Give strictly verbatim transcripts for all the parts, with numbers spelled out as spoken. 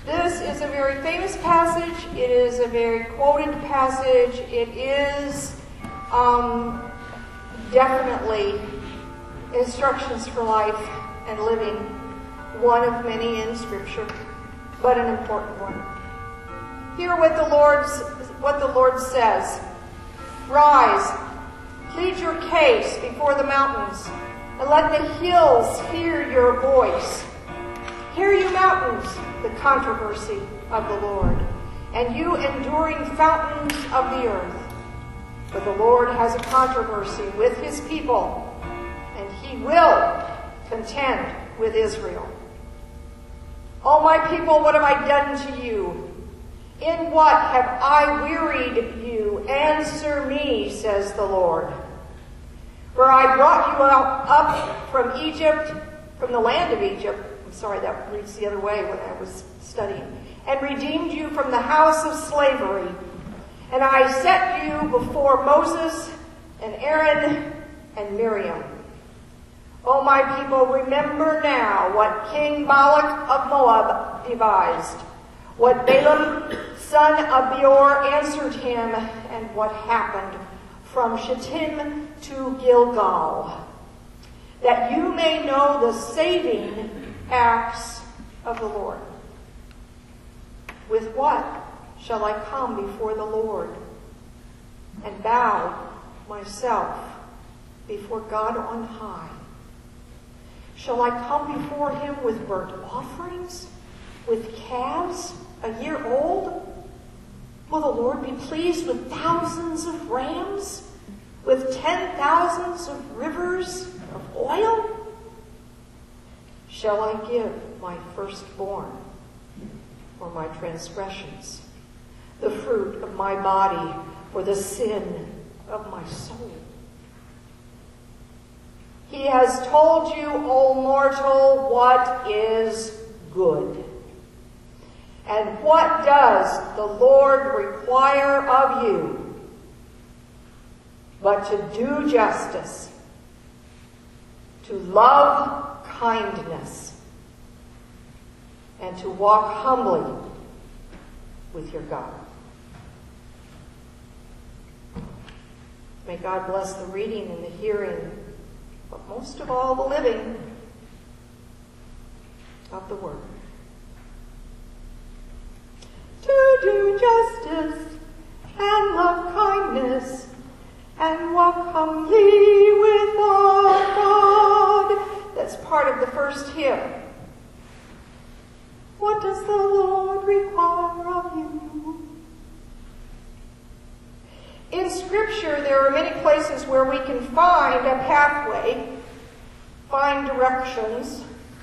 This is a very famous passage. It is a very quoted passage. It is um, definitely instructions for life and living. One of many in Scripture, but an important one. Hear what the Lord's, what the Lord says. Rise, plead your case before the mountains, and let the hills hear your voice. Hear you mountains, the controversy of the Lord, and you enduring fountains of the earth. For the Lord has a controversy with his people, and he will contend with Israel. O my people, what have I done to you? In what have I wearied you? Answer me, says the Lord. For I brought you out up from Egypt, from the land of Egypt. I'm sorry, that reads the other way when I was studying. And redeemed you from the house of slavery. And I set you before Moses and Aaron and Miriam. O my people, remember now what King Balak of Moab devised, what Balaam, son of Beor, answered him, and what happened from Shittim to Gilgal, that you may know the saving acts of the Lord. With what shall I come before the Lord and bow myself before God on high? Shall I come before him with burnt offerings, with calves a year old? Will the Lord be pleased with thousands of rams, with ten thousands of rivers of oil? Shall I give my firstborn for my transgressions, the fruit of my body for the sin of my soul? He has told you, O mortal, what is good. And what does the Lord require of you? But to do justice, to love kindness, and to walk humbly with your God. May God bless the reading and the hearing, but most of all the living of the Word. To do justice and love kindness and walk humbly with our God. That's part of the first hymn. What does the Lord require of you? In Scripture, there are many places where we can find a pathway, find directions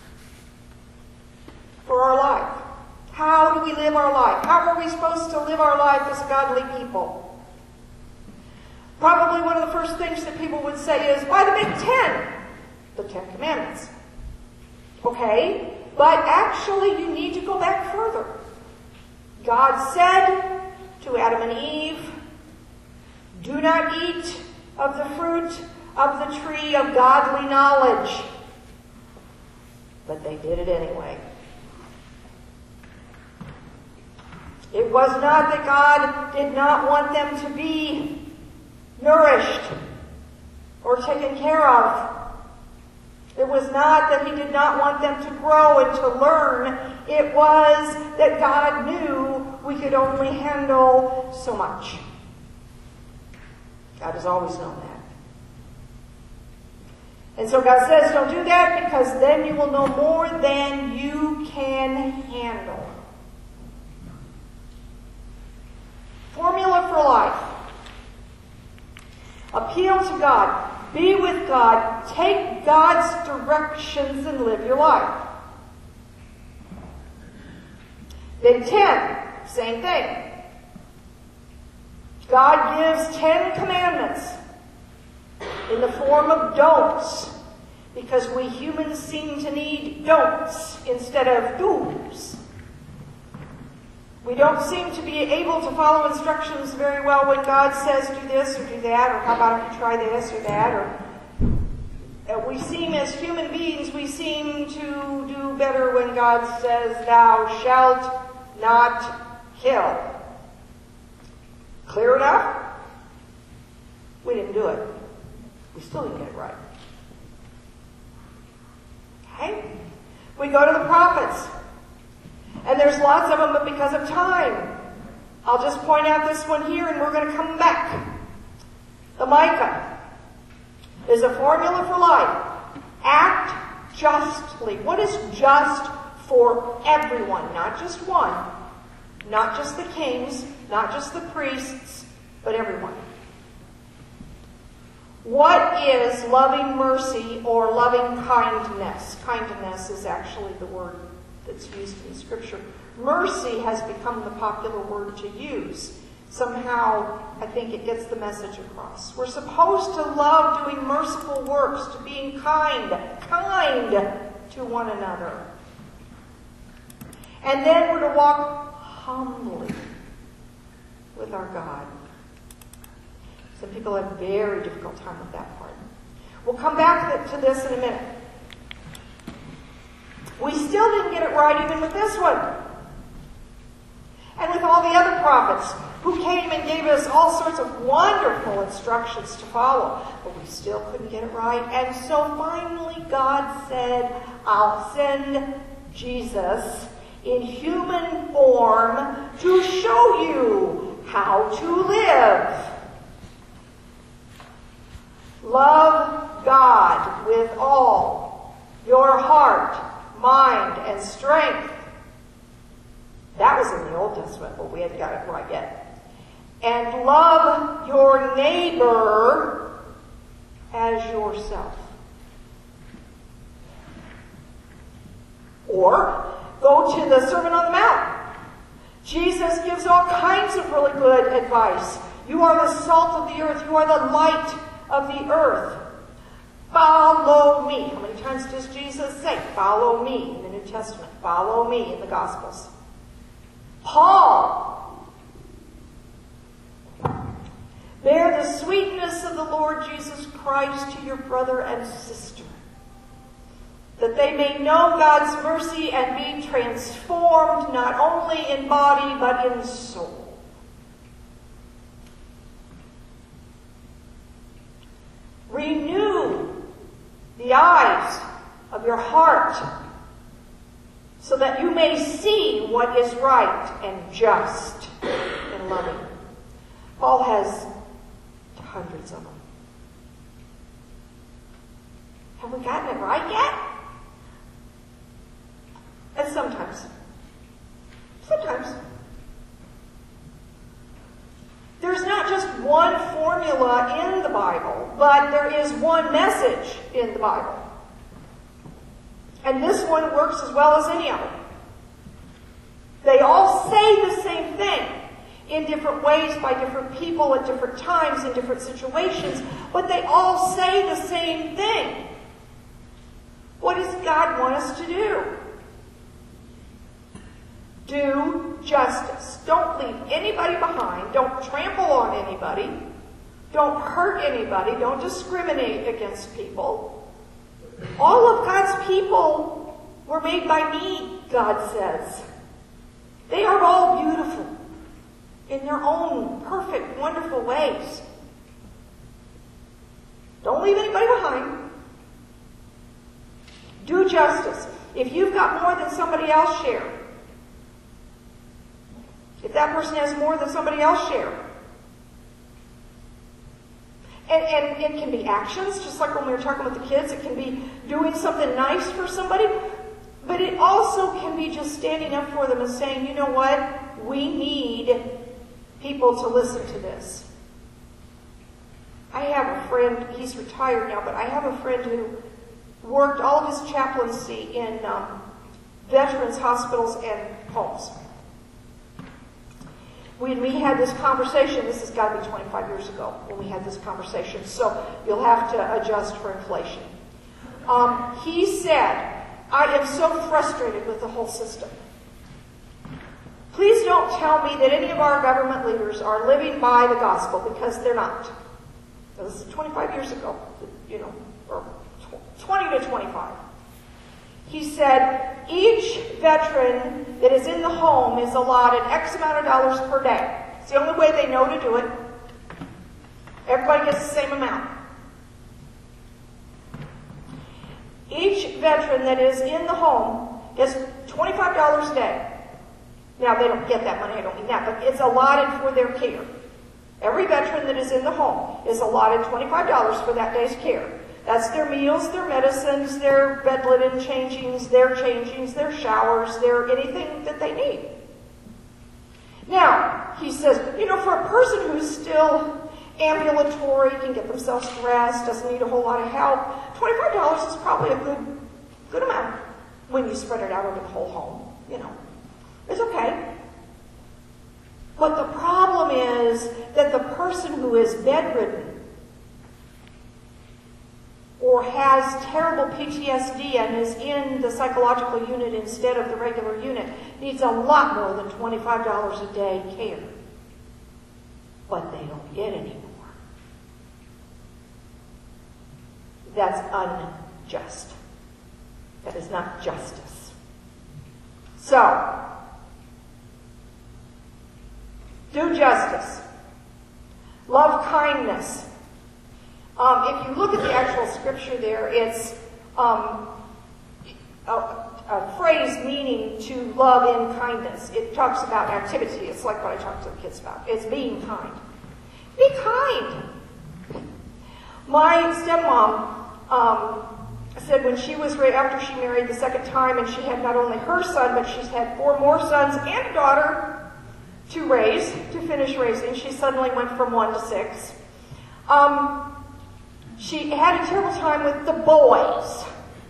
for our life. How do we live our life? How are we supposed to live our life as godly people? Probably one of the first things that people would say is, by the Big Ten, the Ten Commandments. Okay, but actually you need to go back further. God said to Adam and Eve, do not eat of the fruit of the tree of godly knowledge. But they did it anyway. It was not that God did not want them to be nourished or taken care of. It was not that he did not want them to grow and to learn. It was that God knew we could only handle so much. God has always known that. And so God says, don't do that, because then you will know more than you can handle. Formula for life. Appeal to God. Be with God. Take God's directions and live your life. Big Ten, same thing. God gives ten commandments in the form of don'ts, because we humans seem to need don'ts instead of do's. We don't seem to be able to follow instructions very well when God says do this or do that, or how about if you try this or that, or we seem as human beings, we seem to do better when God says thou shalt not kill. Clear enough? We didn't do it. We still didn't get it right. Okay? We go to the prophets. And there's lots of them, but because of time, I'll just point out this one here and we're going to come back. The Micah is a formula for life. Act justly. What is just for everyone? Not just one. Not just the kings. Not just the priests. But everyone. What is loving mercy or loving kindness? Kindness is actually the word that's used in Scripture. Mercy has become the popular word to use. Somehow, I think it gets the message across. We're supposed to love doing merciful works, to being kind, kind to one another. And then we're to walk humbly with our God. Some people have a very difficult time with that part. We'll come back to this in a minute. We still didn't get it right even with this one. And with all the other prophets who came and gave us all sorts of wonderful instructions to follow. But we still couldn't get it right. And so finally God said, I'll send Jesus in human form to show you how to live. Love God with all your heart, mind, and strength. That was in the Old Testament, but we hadn't got it right yet. And love your neighbor as yourself. Or go to the Sermon on the Mount. Jesus gives all kinds of really good advice. You are the salt of the earth. You are the light of the earth. Follow me. How many times does Jesus say, follow me in the New Testament? Follow me in the Gospels. Paul. Bear the sweetness of the Lord Jesus Christ to your brother and sister, that they may know God's mercy and be transformed not only in body but in soul. Renew the eyes of your heart so that you may see what is right and just and loving. Paul has hundreds of them. Have we gotten it right yet? And sometimes. Sometimes. There's not just one formula in the Bible, but there is one message in the Bible. And this one works as well as any of them. They all say the same thing in different ways by different people at different times in different situations, but they all say the same thing. What does God want us to do? Do justice. Don't leave anybody behind. Don't trample on anybody. Don't hurt anybody. Don't discriminate against people. All of God's people were made by me, God says. They are all beautiful in their own perfect, wonderful ways. Don't leave anybody behind. Do justice. If you've got more than somebody else, share. If that person has more than somebody else, share. And, and it can be actions, just like when we were talking with the kids. It can be doing something nice for somebody. But it also can be just standing up for them and saying, you know what? We need people to listen to this. I have a friend, he's retired now, but I have a friend who worked all of his chaplaincy in um, veterans hospitals and homes. When we had this conversation, this has got to be twenty-five years ago when we had this conversation, so you'll have to adjust for inflation. Um, he said, I am so frustrated with the whole system. Please don't tell me that any of our government leaders are living by the gospel, because they're not. Now, this is twenty-five years ago, you know, or twenty to twenty-five. he said, each veteran that is in the home is allotted X amount of dollars per day. It's the only way they know to do it. Everybody gets the same amount. Each veteran that is in the home gets twenty-five dollars a day. Now, they don't get that money, I don't mean that, but it's allotted for their care. Every veteran that is in the home is allotted twenty-five dollars for that day's care. That's their meals, their medicines, their bed linen changings, their changings, their showers, their anything that they need. Now, he says, you know, for a person who's still ambulatory, can get themselves dressed, doesn't need a whole lot of help, twenty-five dollars is probably a good, good amount when you spread it out over the whole home, you know. It's okay. But the problem is that the person who is bedridden or has terrible P T S D and is in the psychological unit instead of the regular unit needs a lot more than twenty-five dollars a day care. But they don't get any more. That's unjust. That is not justice. So, do justice. Love kindness. Um, if you look at the actual scripture there, it's um, a, a phrase meaning to love in kindness. It talks about activity. It's like what I talk to the kids about. It's being kind. Be kind. My stepmom um, said when she was right after she married the second time, and she had not only her son, but she's had four more sons and a daughter to raise, to finish raising. She suddenly went from one to six. Um, she had a terrible time with the boys.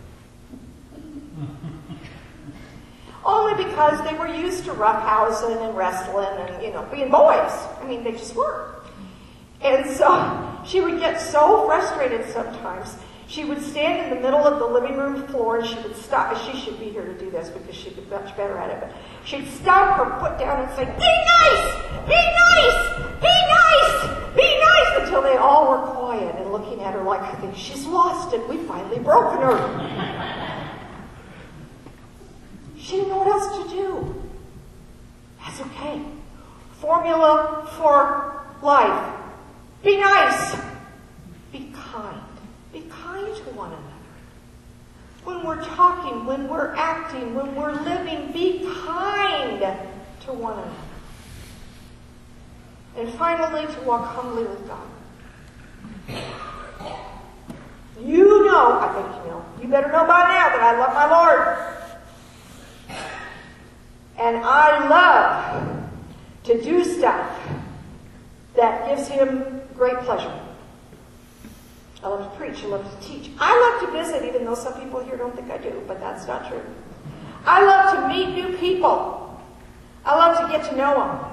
Only because they were used to roughhousing and wrestling and, you know, being boys. I mean, they just were. And so she would get so frustrated sometimes. She would stand in the middle of the living room floor and she would stop. She should be here to do this because she'd be much better at it. But she'd stomp her foot down and say, be nice! Be nice! Be nice! Be nice! Until they all were quiet and looking at her like, I think she's lost and we've finally broken her. She didn't know what else to do. That's okay. Formula for life. Be nice. Be kind. Be kind to one another. When we're talking, when we're acting, when we're living, be kind to one another. And finally, to walk humbly with God. You know, I think you know, you better know by now that I love my Lord. And I love to do stuff that gives Him great pleasure. I love to preach. I love to teach. I love to visit, even though some people here don't think I do, but that's not true. I love to meet new people. I love to get to know them.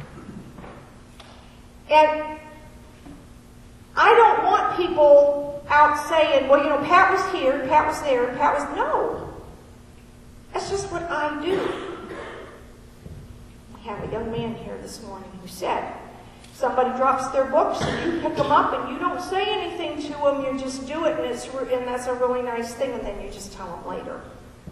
And I don't want people out saying, well, you know, Pat was here, Pat was there, and Pat was... No. That's just what I do. We have a young man here this morning who said, somebody drops their books and you pick them up and you don't say anything to them, you just do it, and, it's, and that's a really nice thing, and then you just tell them later.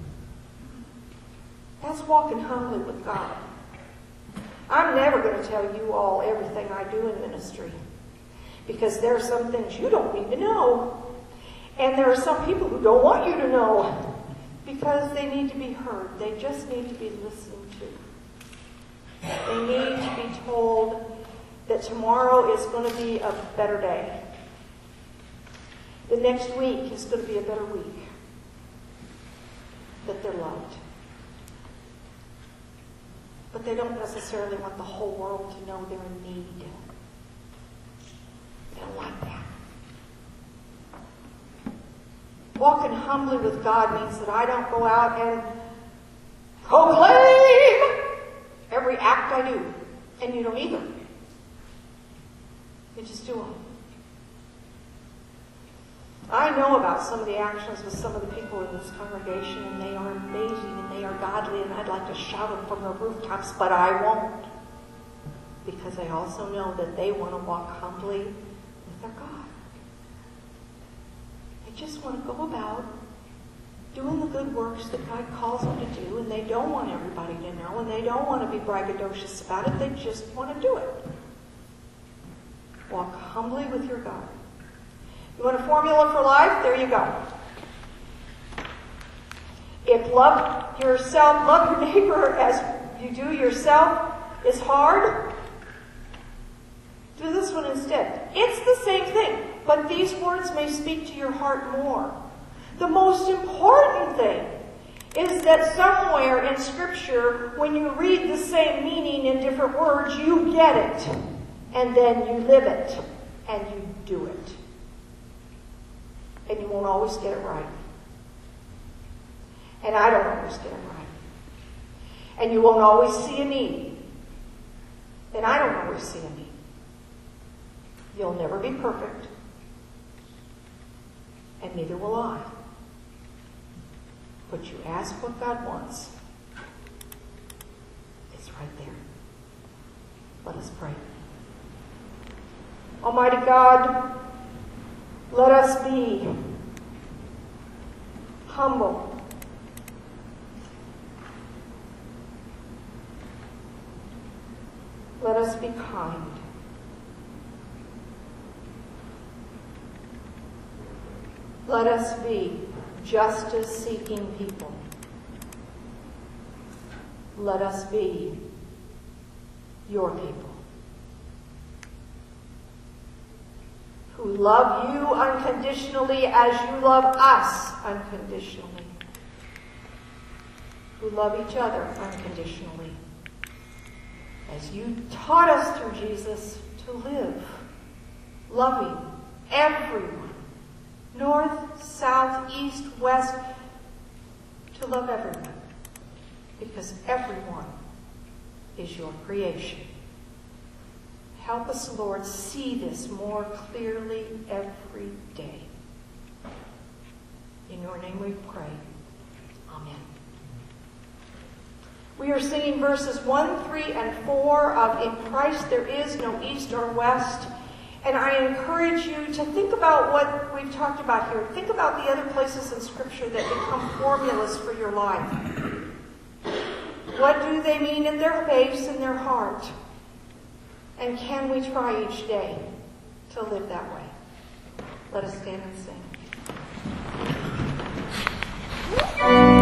That's walking humbly with God. I'm never going to tell you all everything I do in ministry, because there are some things you don't need to know, and there are some people who don't want you to know, because they need to be heard. They just need to be listened to. They need to be told that tomorrow is going to be a better day. The next week is going to be a better week. That they're loved. But they don't necessarily want the whole world to know they're in need. They don't like that. Walking humbly with God means that I don't go out and proclaim every act I do. And you don't either. You just do them. I know about some of the actions with some of the people in this congregation, and they are amazing and they are godly, and I'd like to shout them from the rooftops, but I won't. Because I also know that they want to walk humbly with their God. They just want to go about doing the good works that God calls them to do, and they don't want everybody to know, and they don't want to be braggadocious about it. They just want to do it. Walk humbly with your God. You want a formula for life? There you go. If love yourself, love your neighbor as you do yourself is hard, do this one instead. It's the same thing, but these words may speak to your heart more. The most important thing is that somewhere in Scripture, when you read the same meaning in different words, you get it, and then you live it, and you do it. And you won't always get it right. And I don't always get it right. And you won't always see a need. And I don't always see a need. You'll never be perfect. And neither will I. But you ask what God wants. It's right there. Let us pray. Almighty God, let us be humble. Let us be kind. Let us be justice-seeking people. Let us be your people who love you unconditionally as you love us unconditionally, who love each other unconditionally, as you taught us through Jesus to live, loving everyone, north, south, east, west, to love everyone, because everyone is your creation. Help us, Lord, see this more clearly every day. In your name we pray. Amen. We are singing verses one, three, and four of In Christ There Is No East or West. And I encourage you to think about what we've talked about here. Think about the other places in Scripture that become formulas for your life. What do they mean in their face and their heart? And can we try each day to live that way? Let us stand and sing.